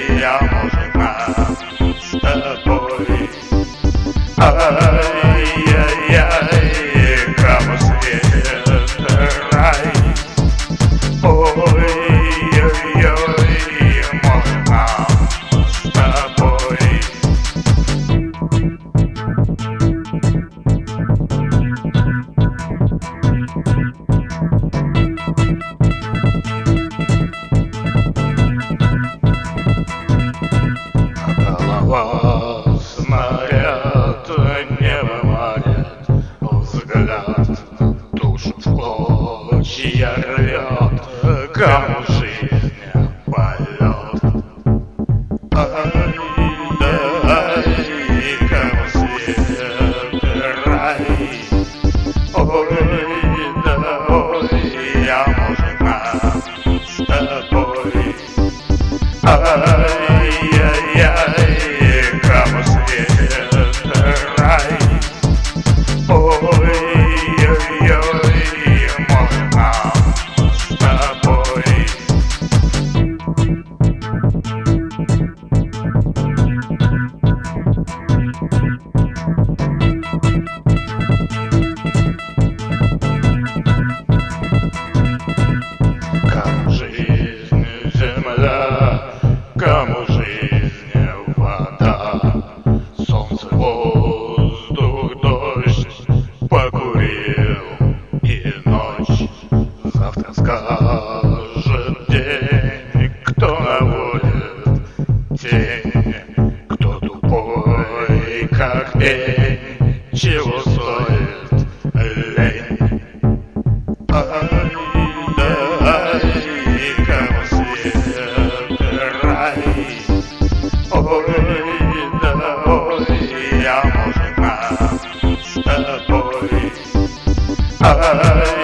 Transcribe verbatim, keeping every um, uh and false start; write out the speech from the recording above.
я, может, нам с тобой. Ай-яй-яй, кому светит рай. Ой-ой-ой, может, нам с тобой. Голова снаряд, небо валит, взгляд душу в клочья рвет, кому жизнь полет. Ай-да-ай, кому светит рай. Ой-да, ой, я, может, нам с тобой. Ай-яй-яй, кому светит рай. Ой-ой-ой, может, нам с тобой. Кому жизнь земля, кому жизнь вода, солнце, воздух, дождь, покурил и ночь. Завтра скажет день, кто наводит тень, кто тупой, как пень, чего стоит лень. Ай-да-ай, кому светит рай. Ой-да, ой, я, может, нам с тобой. Ай